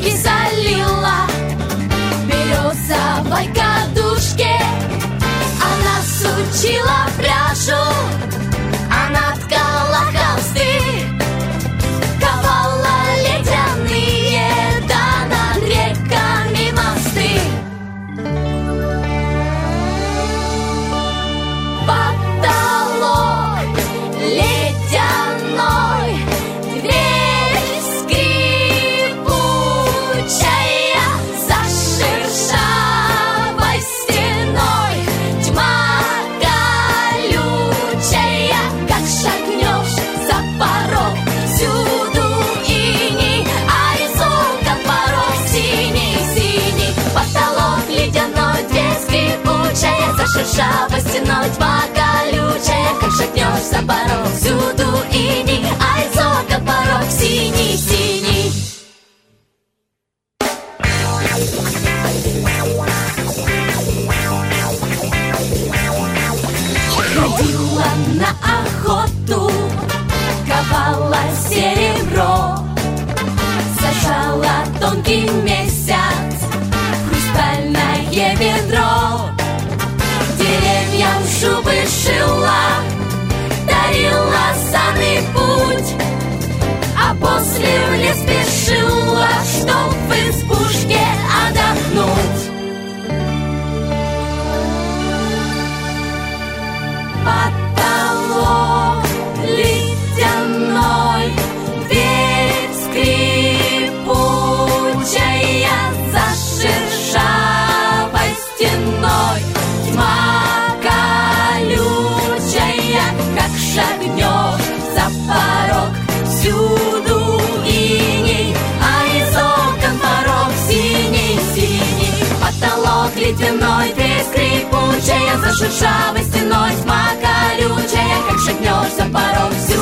и залила березовой кадушке. Она сучила пряжу, она ткала холсты, ковала ледяные, да над реками мосты. Потолок ледяной, дверь скрипучая, за шершавой стеной тьма колючая. Как шагнешь за порог, всюду иней, а из окон порог синий-синий. Потолок ледяной, дверь скрипучая, за шершавой стеной тьма колючая. Как шагнешь за порог, всюду иней, а из окон порог синий-синий. Ходила на охоту, ковала серебро, сажала тонкий месяц в хрустальное ведро. Деревьям шубы шила, дарила санный путь, а после в лес спешила, чтоб в избушке отдохнуть. Потолок ледяной, дверь скрипучая, за шершавой стеной тьма колючая. Как шагнешь за порог, всюду иней, а из окон порог синий-синий. Потолок ледяной, дверь скрипучая, за шершавой стеной тьма колючая. Как шагнешь за порог,